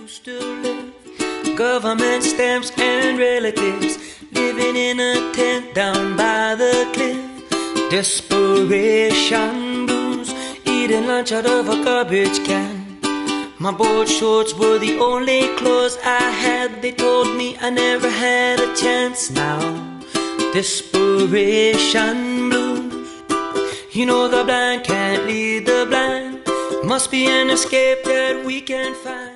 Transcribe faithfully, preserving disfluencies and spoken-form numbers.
used to live. Government stamps and relatives living in a tent down by the cliff. Desperation blues, eating lunch out of a garbage can. My board shorts were the only clothes I had. They told me I never had a chance now. Desperation blues. You know the blind can't lead the blind. Must be an escape that we can find.